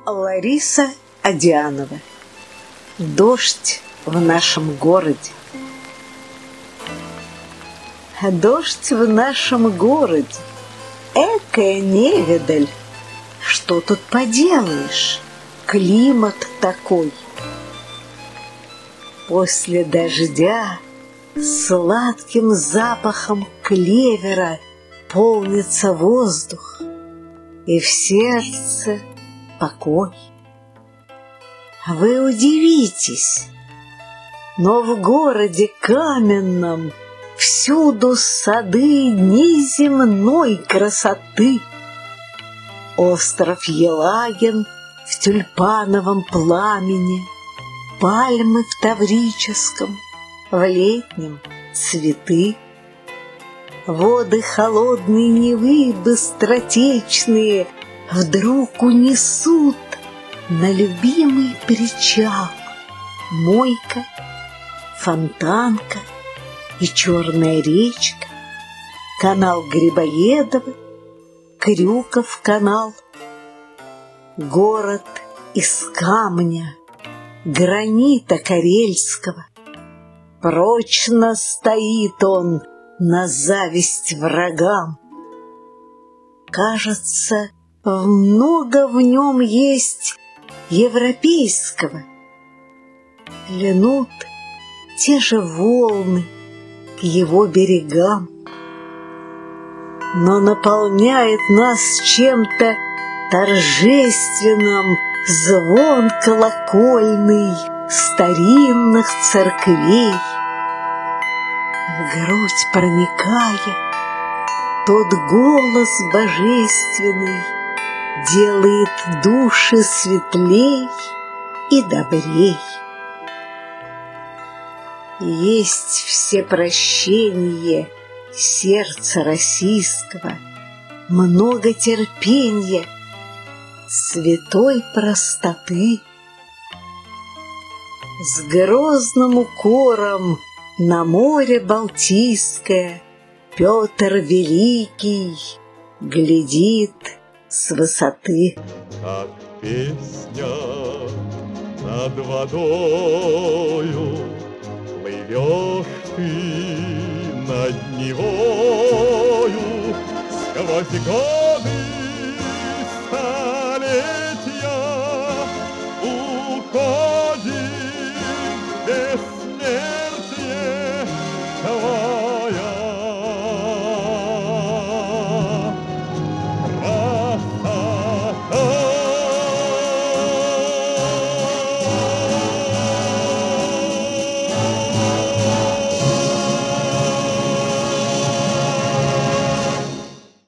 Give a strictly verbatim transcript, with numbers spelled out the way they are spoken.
Лариса Одианова. Дождь в нашем городе. Дождь в нашем городе. Экая невидаль. Что тут поделаешь? Климат такой. После дождя сладким запахом клевера полнится воздух, и в сердце покой. Вы удивитесь, но в городе каменном всюду сады неземной красоты. Остров Елагин в тюльпановом пламени, пальмы в таврическом, в летнем цветы. Воды холодной Невы быстротечные вдруг унесут на любимый причал мойка, фонтанка и черная речка, канал Грибоедова, Крюков канал. Город из камня, гранита карельского. Прочно стоит он на зависть врагам. Кажется, много в нем есть европейского. Льнут те же волны к его берегам. Но наполняет нас чем-то торжественным звон колокольный старинных церквей. В грудь проникая, тот голос божественный делает души светлей и добрей. Есть всепрощение сердца российского, много терпенья, святой простоты. С грозным укором на море Балтийское Петр Великий глядит с высоты. Как песня над водою, плывешь ты над Невою сквозь годы.